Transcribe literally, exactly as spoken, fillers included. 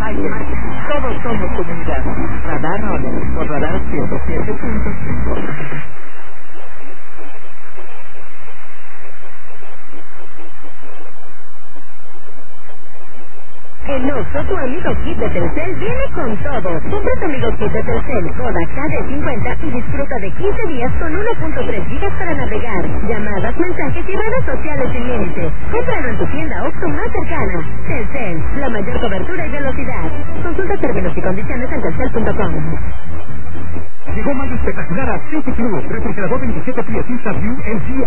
Valle. Todos somos comunidad. Radar Roller, por Radar ciento siete punto cinco. El Oxxo, tu amigo kit de Telcel, viene con todo. Compra tu amigo kit de Telcel, Kodak K D cincuenta y disfruta de quince días con uno punto tres gigas para navegar, llamadas, mensajes y redes sociales sin límite. Cómpralo en tu tienda Oxxo más cercana. Telcel, la mayor cobertura y velocidad. Consulta términos y condiciones en telcel punto com. Llegó mayo espectacular a City Club, refrigerador veintisiete piezas View L G